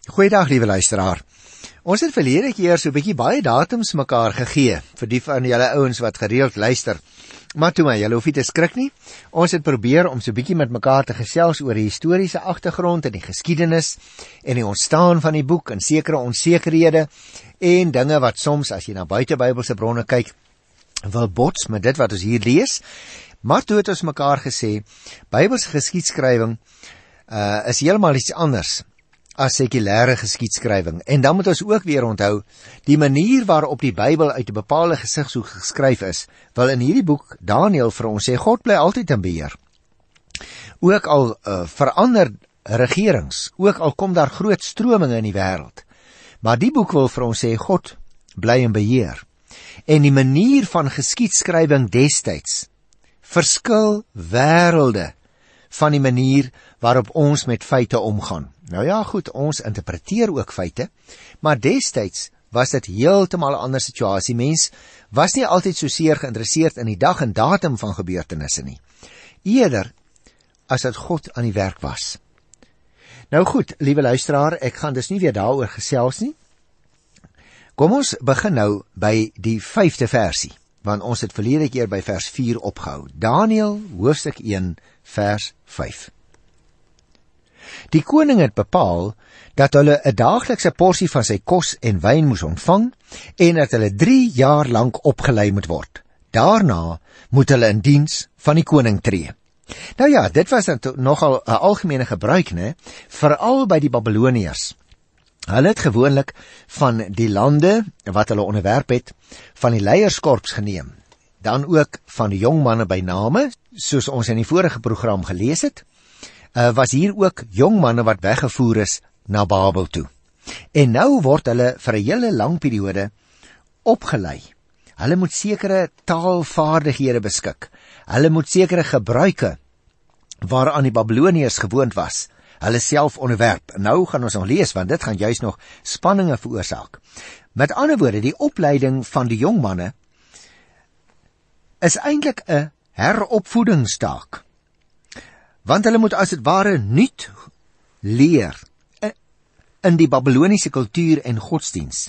Goeiedag, liewe luisteraar. Ons het verlede keer so 'n bietjie baie datums mekaar gegee, vir die van julle ouens wat gereeld luister. Maar toe maar, julle hoef nie te skrik nie. Ons het probeer om so 'n bietjie met mekaar te gesels oor die historiese agtergrond en die geskiedenis en die ontstaan van die boek en sekere onsekerhede en dinge wat soms, as jy na buitebybelse bronne kyk, wil bots met dit wat ons hier lees. Maar toe het ons mekaar gesê, Bybelse geskiedskrywing is heeltemal iets anders as sekulêre geskiedskrywing. En dan moet ons ook weer onthou, die manier waarop die Bybel uit 'n bepaalde gesigshoek geskryf is, wil in hierdie boek Daniël vir ons sê, God bly altyd in beheer. Ook al verander regerings, ook al kom daar groot strominge in die wêreld, maar die boek wil vir ons sê, God bly in beheer. En die manier van geskiedskrywing destyds verskil wêrelde van die manier waarop ons met feite omgaan. Nou ja, goed, ons interpreteer ook feite, maar destyds was dit heeltemal 'n ander situasie. Mens was nie altyd so seer geïnteresseerd in die dag en datum van gebeurtenisse nie, eerder as dat God aan die werk was. Nou goed, liewe luisteraar, ek gaan dus nie weer daaroor gesels nie. Kom ons begin nou by die 5de versie, want ons het verlede keer by vers 4 opgehou. Daniël, hoofstuk 1, vers 5. Die koning het bepaal dat hulle 'n daaglikse porsie van sy kos en wyn moes ontvang en dat hulle 3 jaar lank opgelei moet word. Daarna moet hulle in diens van die koning tree. Nou ja, dit was nogal 'n algemene gebruik, né? Veral by die Babiloniërs. Hulle het gewoonlik van die lande wat hulle onderwerp het, van die leierskorps geneem, dan ook van die jong manne by name, soos ons in die vorige program gelees het, was hier ook jong manne wat weggevoer is na Babel toe. En nou word hulle vir 'n hele lang periode opgelei. Hulle moet sekere taalvaardighede beskik. Hulle moet sekere gebruike waaraan die Babiloniërs gewoond was, hulle self onderwerp. Nou gaan ons nog lees, want dit gaan juis nog spanninge veroorsaak. Met ander woorde, die opleiding van die jong manne is eintlik 'n heropvoedingstaak. Want hulle moet as het ware nuut leer in die Babiloniese kultuur en godsdiens.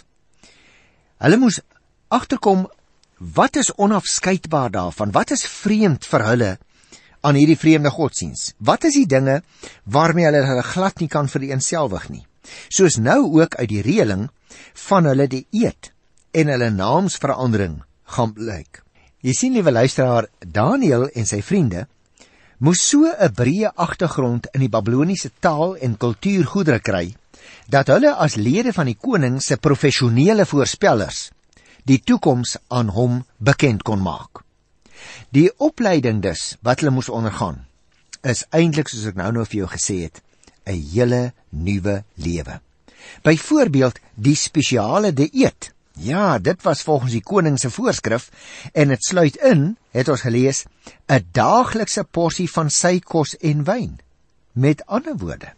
Hulle moes agterkom, wat is onafskeidbaar daarvan? Wat is vreemd vir hulle aan hierdie vreemde godsdiens? Wat is die dinge waarmee hulle glad nie kan vereenselwig nie? Soos nou ook uit die reëling van hulle die eed en hulle naamsverandering gaan blyk. Jy sien, liewe luisteraar, Daniël en sy vriende moes so 'n breë agtergrond in die Babiloniese taal en kultuurgoedere kry, dat hulle as lede van die koning se professionele voorspellers die toekoms aan hom bekend kon maak. Die opleiding dus, wat hulle moes ondergaan, is eintlik, soos ek nou vir jou gesê het, 'n hele nuwe lewe. Byvoorbeeld die spesiale dieet. Ja, dit was volgens die koning se voorskrif, en dit sluit in, het ons gelees, 'n daaglikse porsie van sy kos en wyn. Met ander woorde,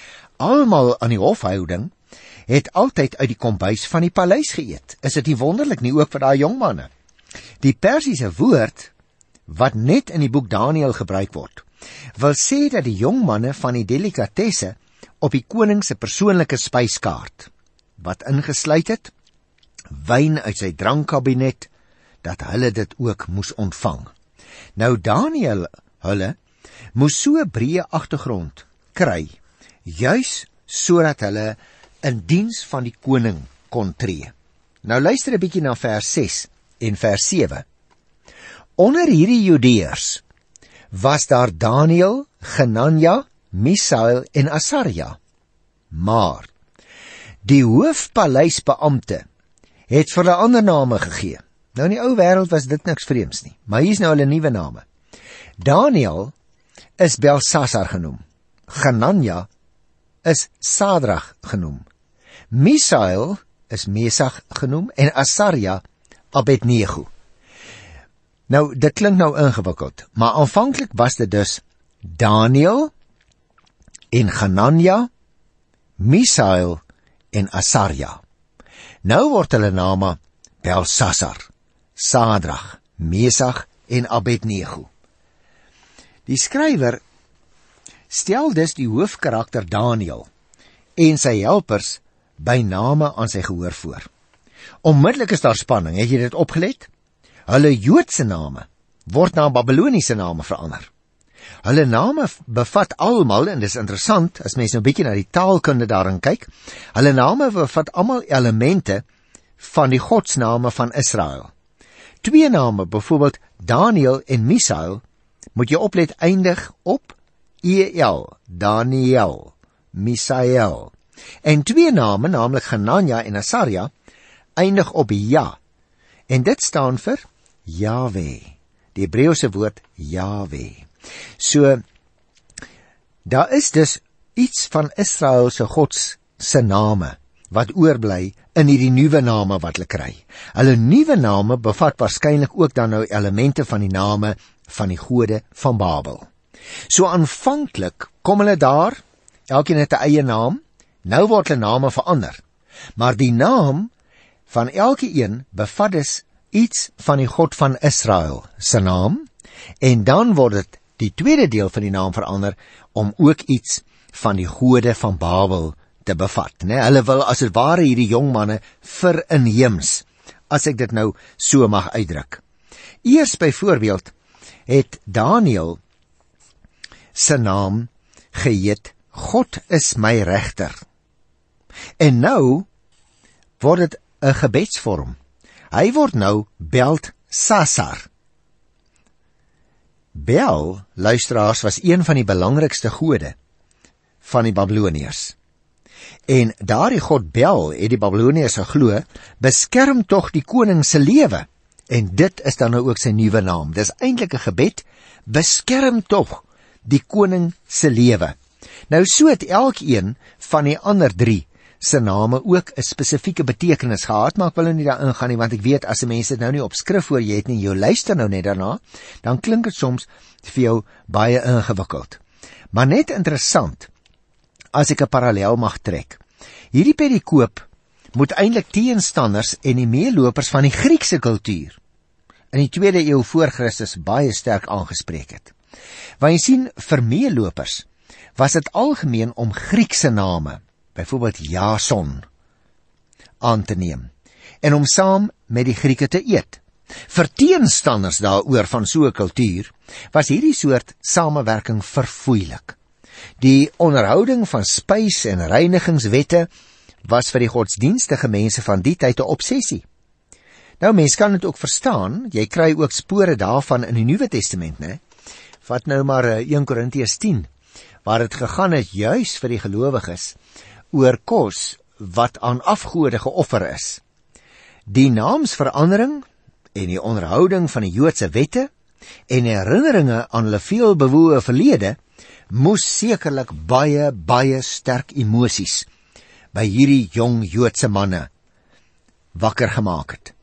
almal aan die hofhouding het altyd uit die kombuis van die paleis geëet. Is dit nie wonderlik nie, ook vir daai jong manne? Die Persiese woord, wat net in die boek Daniël gebruik word, wil sê dat die jong manne van die delikatesse op die koning se persoonlike spyskaart, wat ingesluit het wyn uit sy drankkabinet, dat hulle dit ook moes ontvang. Nou Daniël, hulle moes so 'n breë agtergrond kry, juis sodat hulle in diens van die koning kon tree. Nou luister 'n bietjie na vers 6 en vers 7. Onder hierdie Judeërs was daar Daniël, Genanja, Misael en Asarja. Maar die hoofpaleisbeampte het vir hulle ander name gegee. Nou in die ou wêreld was dit niks vreemds nie, maar hier is nou hulle nuwe name. Daniël is Belsasar genoem. Genanja is Sadrag genoem. Misael is Mesach genoem en Asarja Abednego. Nou, dit klink nou ingewikkeld, maar aanvanklik was dit dus Daniël en Genanja, Misael en Asarja. Nou word hulle name Belsasar, Sadrag, Mesach en Abednego. Die skrywer stel dus die hoofkarakter Daniël en sy helpers by name aan sy gehoor voor. Onmiddellik is daar spanning, het jy dit opgelet? Hulle Joodse name word na Babyloniese name verander. Hulle name bevat almal, en dis interessant, as mens nou bietjie na die taalkunde daarin kyk, hulle name bevat almal elemente van die godsname van Israel. Twee name, byvoorbeeld Daniel en Misael, moet jy oplet, eindig op EL, Daniel, Misael. En twee name, naamlik Hanania en Asaria, eindig op Ja. En dit staan vir Yahweh, die Hebreëse woord Yahweh. So, daar is dus iets van Israel se God se name wat oorbly in hierdie nuwe name wat hulle kry. Hulle nuwe name bevat waarskynlik ook dan nou elemente van die name van die gode van Babel. So aanvanklik kom hulle daar, elkeen het 'n eie naam, nou word hulle name verander. Maar die naam van elke een bevat dus iets van die God van Israel se naam, en dan word dit die tweede deel van die naam verander om ook iets van die gode van Babel te bevat. Hulle wil as het ware hierdie jong manne verinheems, as ek dit nou so mag uitdruk. Eers byvoorbeeld het Daniel se naam geheet God is my regter. En nou word dit 'n gebedsvorm. Hy word nou Beltsasar. Bel, luisteraars, was een van die belangrikste gode van die Babyloniërs. En daardie god Bel, het die Babyloniërs geglo, beskerm tog die koning se lewe. En dit is dan nou ook sy nuwe naam. Dis eintlik 'n gebed, beskerm tog die koning se lewe. Nou so het elkeen van die ander drie se name ook 'n spesifieke betekenis gehad, maar ek wil nie daar ingaan nie, want ek weet as 'n mens dit nou nie op skrif voor jy het nie, jy luister nou net daarna, dan klink dit soms vir jou baie ingewikkeld. Maar net interessant, as ek 'n parallel mag trek. Hierdie perikoop moet eintlik teenstanders en die meelopers van die Griekse kultuur in die 2de eeu voor Christus baie sterk aangespreek het. Want jy sien, vir meelopers was dit algemeen om Griekse name, byvoorbeeld Jason, aan te neem en om saam met die Grieke te eet. Vir teenstanders daaroor van so 'n kultuur was hierdie soort samewerking verfoeilik. Die onderhouding van spys en reinigingswette was vir die godsdienstige mense van die tyd 'n obsessie. Nou, mens kan dit ook verstaan, jy kry ook spore daarvan in die Nuwe Testament, né? Vat nou maar 1 Korintiërs 10, waar dit gegaan het juis vir die gelowiges oor kos wat aan afgode geoffer is. Die naamsverandering en die onderhouding van die Joodse wette en herinneringe aan hulle veelbewoë verlede moes sekerlik baie sterk emosies by hierdie jong Joodse manne wakker gemaak het.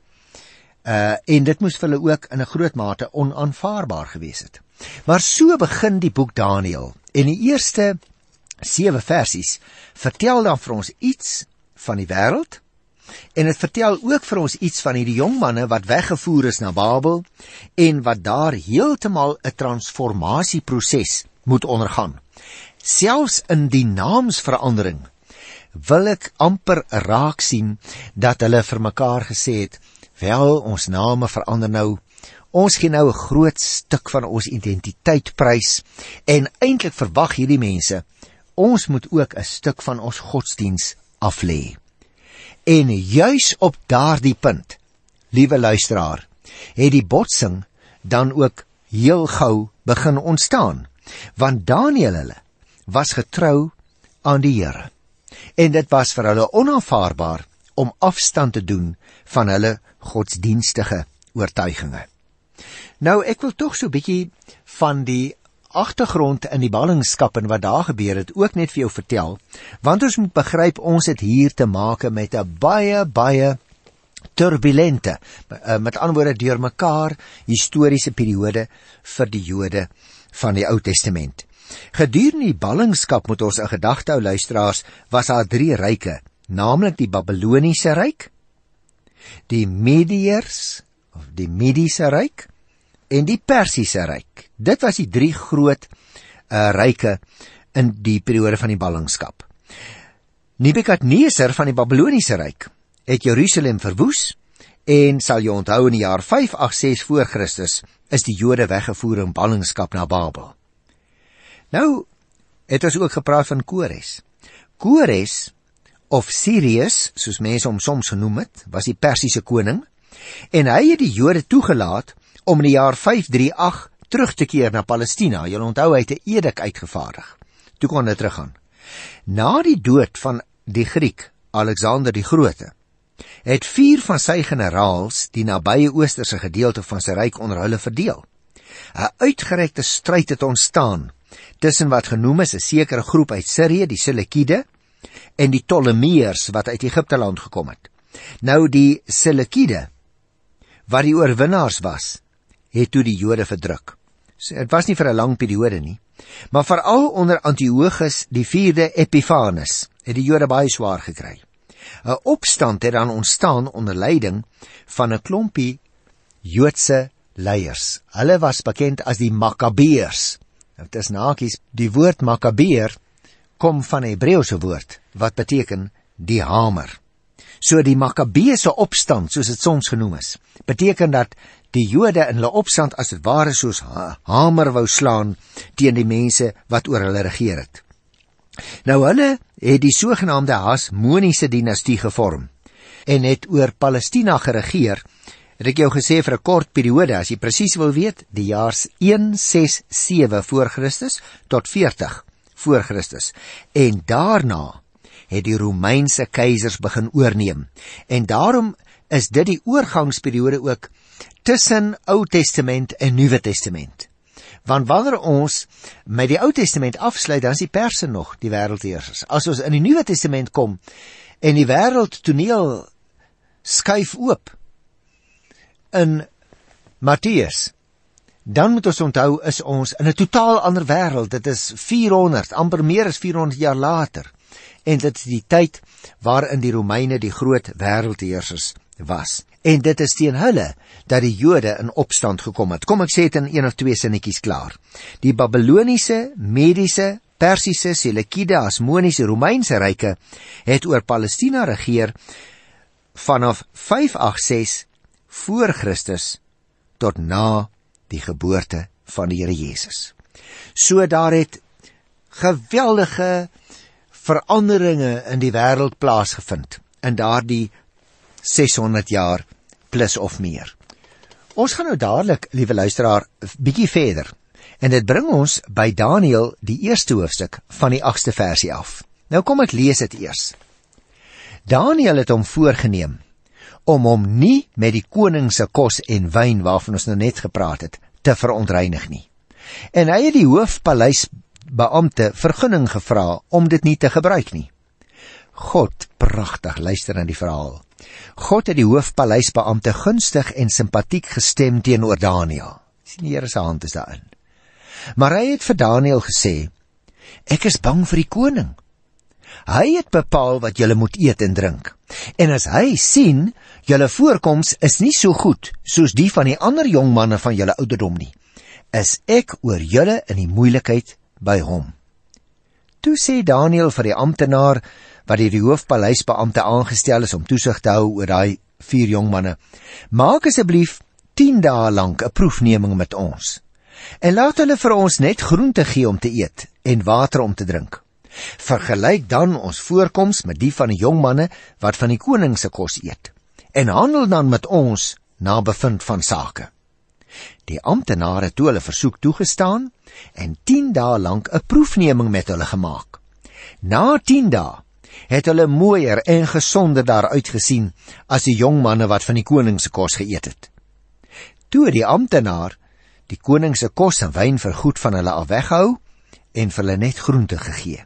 En dit moes vir hulle ook in 'n groot mate onaanvaarbaar gewees het. Maar so begin die boek Daniël, en die eerste 7 versies vertel dan vir ons iets van die wêreld, en het vertel ook vir ons iets van hierdie jong manne wat weggevoer is na Babel, en wat daar heeltemal 'n transformasieproses moet ondergaan. Selfs in die naamsverandering wil ek amper raak sien dat hulle vir mekaar gesê het, wel, ons name verander nou, ons gee nou 'n groot stuk van ons identiteit prys, en eintlik verwag hierdie mense, ons moet ook 'n stuk van ons godsdiens aflê. En juis op daardie punt, liewe luisteraar, het die botsing dan ook heel gou begin ontstaan, want Daniël hulle was getrou aan die Here, en dit was vir hulle onaanvaarbaar om afstand te doen van hulle godsdienstige oortuiginge. Nou, ek wil tog so 'n bietjie van die agtergrond in die ballingskap en wat daar gebeur het ook net vir jou vertel, want ons moet begryp, ons het hier te make met 'n baie turbulente, met ander woorde deurmekaar historiese periode vir die Jode van die Ou Testament. Gedurende die ballingskap, moet ons in gedagte hou, luisteraars, was daar 3 ryke, naamlik die Babyloniese ryk, die Mediërs, of die Mediese ryk, en die Persiese ryk. Dit was die 3 groot ryke in die periode van die ballingskap. Nebukadneser van die Babyloniese ryk het Jerusalem verwoes en sal jy onthou in die jaar 586 voor Christus is die Jode weggevoer in ballingskap na Babel. Nou het ons ook gepraat van Kores. Kores of Sirius, soos mense hom soms genoem het, was die Persiese koning en hy het die Jode toegelaat om in die jaar 538 terug te keer na Palestina. Jy onthou hy het 'n edik uitgevaardig. Toe kon hy teruggaan. Na die dood van die Griek Alexander die Grote het 4 van sy generaals die nabye oosterse gedeelte van sy ryk onder hulle verdeel. 'n Uitgerekte stryd het ontstaan tussen wat genoem is 'n sekere groep uit Sirië, die Selekide, en die Ptolemeërs wat uit Egipte land gekom het. Nou die Selekide, wat die oorwinnaars was, het toe die Jode verdruk. So, het was nie vir 'n lang periode nie, maar veral onder Antiochus die 4de Epiphanes het die Jode baie swaar gekry. 'n Opstand het dan ontstaan onder leiding van 'n klompie Joodse leiers. Hulle was bekend as die Makkabeërs. Nou, dit is nakies, die woord Makkabeër kom van 'n Hebreëse woord wat beteken die hamer. So die Makkabeëse opstand, soos dit soms genoem is, beteken dat die Jode in hulle opstand as dit ware soos hamer wou slaan teen die mense wat oor hulle regeer het. Nou hulle het die sogenaamde Hasmoniese dinastie gevorm en het oor Palestina geregeer. Het ek jou gesê vir 'n kort periode, as jy presies wil weet, die jaar 167 voor Christus tot 40 voor Christus. En daarna het die Romeinse keisers begin oorneem. En daarom is dit die oorgangsperiode ook tussen Ou Testament en Nuwe Testament. Want wanneer ons met die Ou Testament afsluit, dan is die Perse nog die wêreldheersers. As ons in die Nuwe Testament kom en die wêreldtoneel skuif oop in Matteus, dan moet ons onthou, is ons in 'n totaal ander wêreld. Dit is 400, amper meer as 400 jaar later. En dit is die tyd waarin die Romeine die groot wêreldheersers was. En dit is teen hulle dat die Jode in opstand gekom het. Kom ek sê dit in 1 of 2 sinnetjies klaar. Die Babyloniese, Mediese, Persiese, Selekide, Hasmoniese, Romeinse ryke het oor Palestina regeer vanaf 586 voor Christus tot na die geboorte van die Here Jesus. So daar het geweldige veranderinge in die wêreld plaasgevind in daardie 600 jaar plus of meer. Ons gaan nou dadelik, liewe luisteraar, bietjie verder. En dit bring ons by Daniël, die eerste hoofstuk van die 8ste versie af. Nou kom ek lees dit eers. Daniël het hom voorgeneem om hom nie met die koning se kos en wyn waarvan ons nou net gepraat het, te verontreinig nie. En hy het die hoofpaleisbeampte vergunning gevra om dit nie te gebruik nie. God, pragtig, luister na die verhaal. God het die hoofpaleisbeampte gunstig en simpatiek gestem teenoor Daniël. Sien, die Here se hand is daarin. Maar hy het vir Daniël gesê, ek is bang vir die koning. Hy het bepaal wat julle moet eet en drink. En as hy sien, julle voorkoms is nie so goed soos die van die ander jong manne van julle ouderdom nie, is ek oor julle in die moeilikheid by hom. Toe sê Daniël vir die amptenaar, wat die hoofpaleisbeampte aangestel is om toesig te hou oor daai 4 jong manne, maak asseblief 10 dae lank 'n proefneming met ons. En laat hulle vir ons net groente gee om te eet en water om te drink. Vergelyk dan ons voorkoms met die van die jong manne wat van die koning se kos eet. En handel dan met ons na bevind van sake. Die amptenare het toe hulle versoek toegestaan en 10 dae lank 'n proefneming met hulle gemaak. Na 10 dae het hulle mooier en gesonder daaruit gesien as die jong manne wat van die koning se kos geëet het. Toe het die amptenaar die koning se kos en wyn vergoed van hulle af weghou en vir hulle net groente gegee.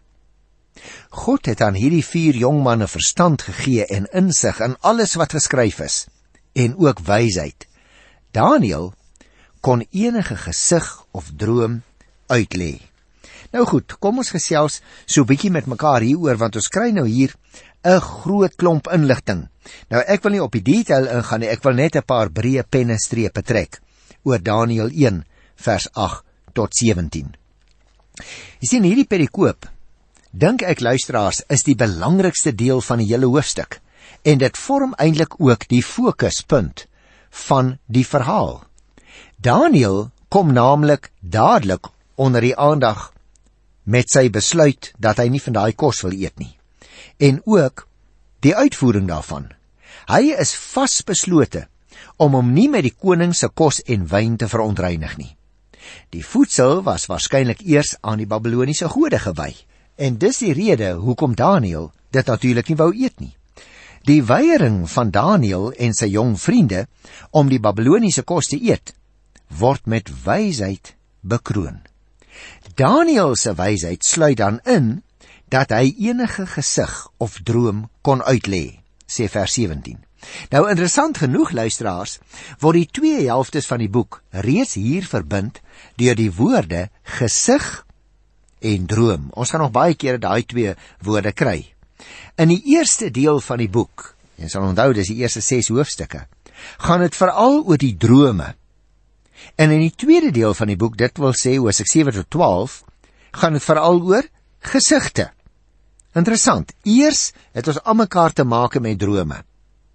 God het aan hierdie 4 jong manne verstand gegee en insig in alles wat geskryf is, en ook wysheid. Daniël kon enige gesig of droom uitlê. Nou goed, kom ons gesels so bietjie met mekaar hieroor, want ons kry nou hier 'n groot klomp inligting. Nou ek wil nie op die detail ingaan nie, ek wil net 'n paar breë pennestrepe trek oor Daniël 1 vers 8 tot 17. Jy sien hierdie perikoop dink ek luisteraars, is die belangrikste deel van die hele hoofstuk, en dit vorm eintlik ook die fokuspunt van die verhaal. Daniël kom naamlik dadelik onder die aandag met sy besluit dat hy nie van daai kos wil eet nie, en ook die uitvoering daarvan. Hy is vasbeslote om hom nie met die koning se kos en wyn te verontreinig nie. Die voedsel was waarskynlik eers aan die Babiloniese gode gewy, en dis die rede hoekom Daniël dit natuurlik nie wou eet nie. Die weiering van Daniël en sy jong vriende om die Babiloniese kos te eet, word met wysheid bekroon. Daniël se wysheid sluit dan in dat hy enige gesig of droom kon uitlê, sê vers 17. Nou interessant genoeg, luisteraars, word die twee helftes van die boek reeds hier verbind deur die woorde gesig en droom. Ons gaan nog baie kere daai twee woorde kry. In die eerste deel van die boek, jy sal onthou dis die eerste 6 hoofstukke, gaan dit veral oor die drome. En in die tweede deel van die boek, dit wil sê hoofstuk 7 tot 12, gaan dit veral oor gesigte. Interessant, eers het ons almekaar te maak met drome,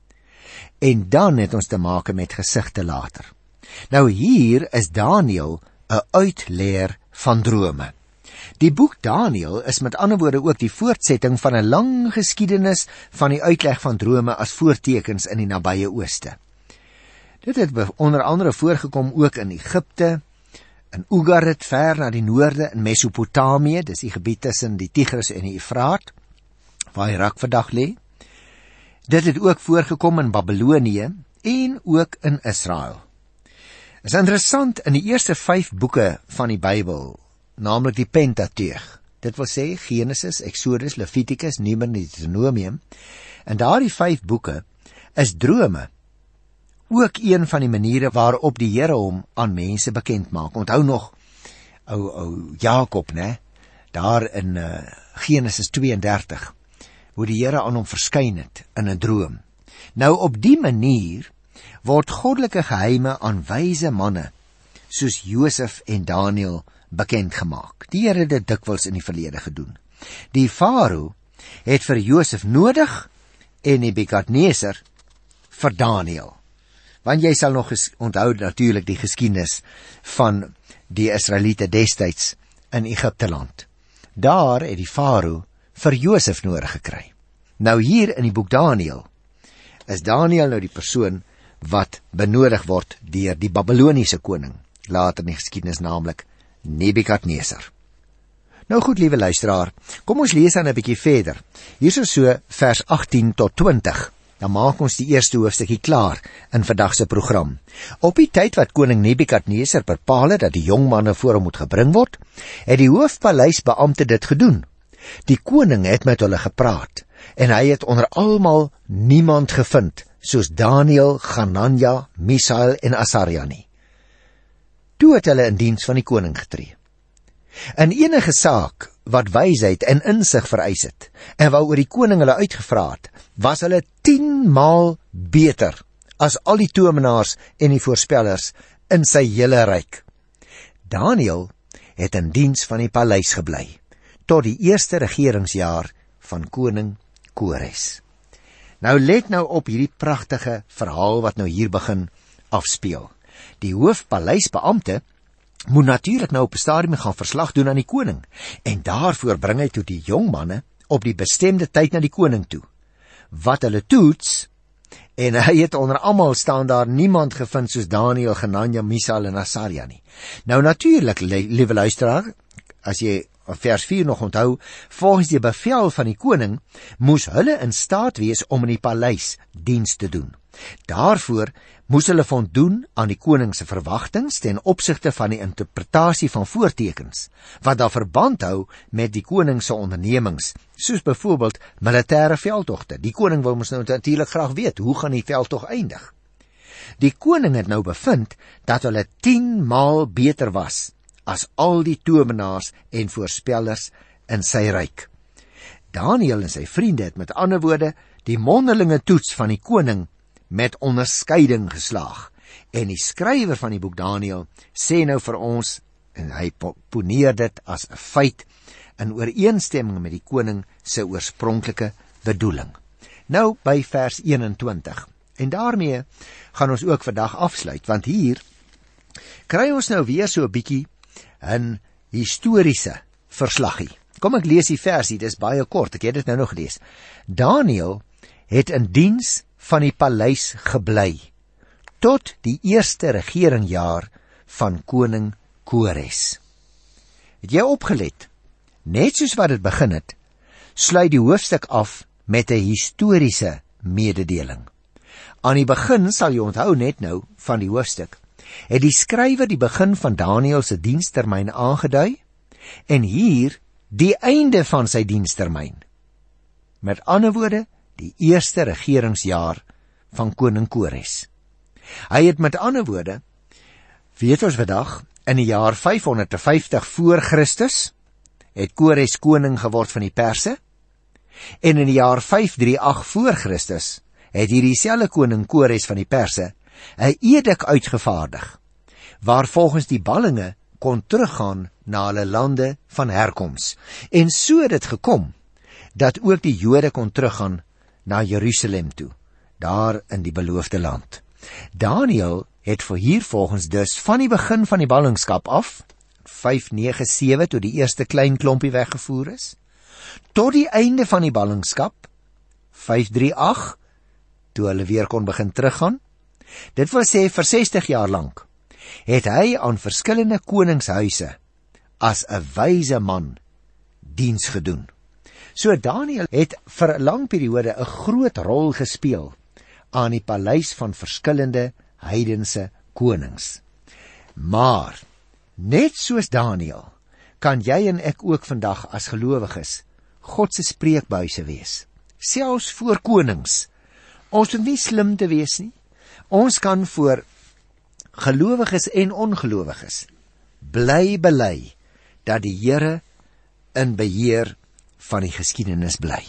en dan het ons te maak met gesigte later. Nou hier is Daniël 'n uitleer van drome. Die boek Daniël is met ander woorde ook die voortsetting van 'n lang geskiedenis van die uitleg van drome as voortekens in die nabye ooste. Dit het onder andere voorgekom ook in Egipte, in Ugarit ver na die noorde, in Mesopotamië, dis die gebied tussen die Tigris en die Efraat, waar Irak vandag lê. Dit het ook voorgekom in Babilonië en ook in Israel. Is interessant, in die eerste 5 boeke van die Bybel, naamlik die Pentateug, dit wil sê Genesis, Exodus, Levitikus, Numeri en Deuteronomium, en daardie 5 boeke is drome ook een van die maniere waarop die Here hom aan mense bekend maak. Onthou nog ou Jakob, né? Daar in Genesis 32, hoe die Here aan hom verskyn het in 'n droom. Nou op die manier word goddelike geheime aan wyse manne soos Josef en Daniël bekend gemaak. Die Here het dit dikwels in die verlede gedoen. Die Farao het vir Josef nodig en Nebukadneser vir Daniël. Want jy sal nog onthou natuurlik die geskiedenis van die Israeliete destyds in Egipte land. Daar het die Farao vir Josef nodig gekry. Nou hier in die boek Daniël is Daniël nou die persoon wat benodig word deur die Babiloniese koning, later in die geskiedenis naamlik Nebukadneser. Nou goed, liewe luisteraar, kom ons lees dan 'n bietjie verder. Hier is so vers 18 tot 20. Dan maak ons die eerste hoofstukkie klaar in vandag se program. Op die tyd wat koning Nebukadneser bepaal het dat die jong manne voor hom moet gebring word, het die hoofpaleisbeampte dit gedoen. Die koning het met hulle gepraat, en hy het onder almal niemand gevind, soos Daniël, Hananja, Misael en Asaria nie. Toe het hulle in diens van die koning getree. In enige saak wat wysheid en insig vereis het, en waaroor die koning hulle uitgevra het, was hulle 10 maal beter as al die towenaars en die voorspellers in sy hele ryk. Daniël het in diens van die paleis gebly, tot die eerste regeringsjaar van koning Kores. Nou let nou op hierdie pragtige verhaal wat nou hier begin afspeel. Die hoofpaleisbeampte moet natuurlik nou op 'n stadium gaan verslag doen aan die koning, en daarvoor bring hy toe die jong manne op die bestemde tyd na die koning toe, wat hulle toets, en hy het onder almal staan daar niemand gevind soos Daniël, Hananja, Misael en Asaria nie. Nou natuurlik, liewe luisteraar, as jy vers 4 nog onthou, volgens die bevel van die koning, moes hulle in staat wees om in die paleis diens te doen. Daarvoor moes hulle voldoen aan die koning se verwagtings ten opsigte van die interpretasie van voortekens, wat daar verband hou met die koning se ondernemings, soos byvoorbeeld militêre veldtogte. Die koning wil mos nou natuurlik graag weet, hoe gaan die veldtog eindig? Die koning het nou bevind dat hulle 10 maal beter was as al die towenaars en voorspellers in sy ryk. Daniël en sy vriende het met ander woorde die mondelinge toets van die koning met onderskeiding geslaag. En die skrywer van die boek Daniël sê nou vir ons, en hy poneer dit as 'n feit, in ooreenstemming met die koning se oorspronklike bedoeling. Nou by vers 21. En daarmee gaan ons ook vandag afsluit, want hier kry ons nou weer so 'n bietjie 'n historiese verslaggie. Kom ek lees die versie, dit is baie kort, ek het dit nou nog gelees. Daniël het in diens van die paleis gebly tot die eerste regeringjaar van koning Kores. Het jy opgelet? Net soos wat dit begin het, sluit die hoofstuk af met 'n historiese mededeling. Aan die begin sal jy onthou net nou van die hoofstuk, het die skrywer die begin van Daniël se dienstermyn aangedui en hier die einde van sy dienstermyn. Met ander woorde, die eerste regeringsjaar van koning Kores. Hy het met ander woorde, weet ons vandag, in die jaar 550 voor Christus, het Kores koning geword van die Perse, en in die jaar 538 voor Christus, het hierdie selfde koning Kores van die Perse 'n edik uitgevaardig, waar volgens die ballinge kon teruggaan na hulle lande van herkoms. En so het dit gekom, dat ook die Jode kon teruggaan na Jerusalem toe, daar in die beloofde land. Daniël het vir hier volgens dus van die begin van die ballingskap af, 597 toe die eerste klein klompie weggevoer is, tot die einde van die ballingskap, 538, toe hulle weer kon begin teruggaan, dit wil sê vir 60 jaar lank, het hy aan verskillende koningshuise as 'n wyse man diens gedoen. So Daniël het vir 'n lang periode 'n groot rol gespeel aan die paleis van verskillende heidense konings. Maar, net soos Daniël, kan jy en ek ook vandag as gelowiges God se spreekbuise wees, selfs voor konings. Ons hoef nie slim te wees nie. Ons kan voor gelowiges en ongelowiges bly bely dat die Here in beheer van die geskiedenis bly.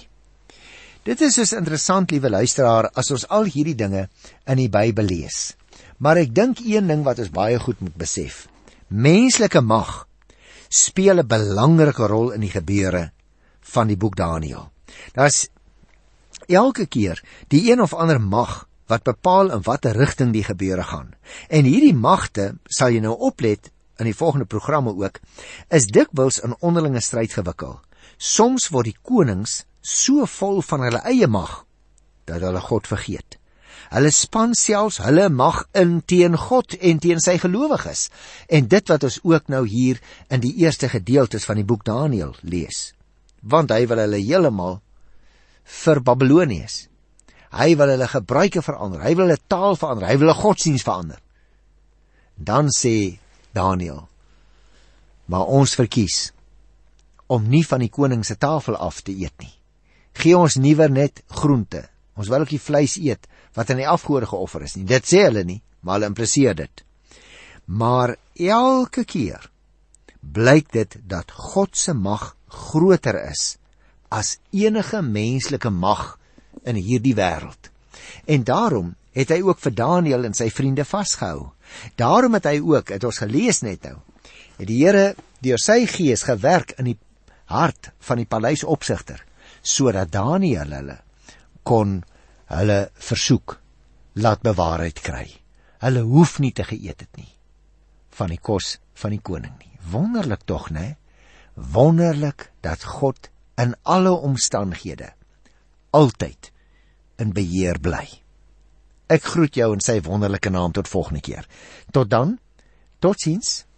Dit is dus interessant, liewe luisteraar, as ons al hierdie dinge in die Bybel lees. Maar ek dink een ding wat ons baie goed moet besef. Menslike mag speel 'n belangrike rol in die gebeure van die boek Daniël. Daar's elke keer die een of ander mag wat bepaal in watter rigting die gebeure gaan. En hierdie magte, sal jy nou oplet in die volgende programme ook, is dikwels in onderlinge stryd gewikkel. Soms word die konings so vol van hulle eie mag, dat hulle God vergeet. Hulle span selfs hulle mag in teen God en teen sy gelowiges. En dit wat ons ook nou hier in die eerste gedeeltes van die boek Daniël lees. Want hy wil hulle heeltemal vir Babyloniërs. Hy wil hulle gebruike verander, hy wil hulle taal verander, hy wil hulle godsdienst verander. Dan sê Daniël, maar ons verkies om nie van die koning se tafel af te eet nie. Gee ons liewer net groente. Ons wil ook die vleis eet wat aan die afgode geoffer is nie. Dit sê hulle nie, maar hulle impliseer dit. Maar elke keer blyk dit dat God se mag groter is as enige menslike mag in hierdie wêreld. En daarom het hy ook vir Daniël en sy vriende vasgehou. Daarom het hy ook, het ons gelees net nou, het die Here deur sy gees gewerk in die hart van die paleisopsigter, sodat Daniël hulle kon hulle versoek laat bewaarheid kry. Hulle hoef nie te geëet het nie van die kos van die koning nie. Wonderlik tog, né? Wonderlik dat God in alle omstandighede altyd in beheer bly. Ek groet jou in sy wonderlike naam tot volgende keer. Tot dan, totsiens.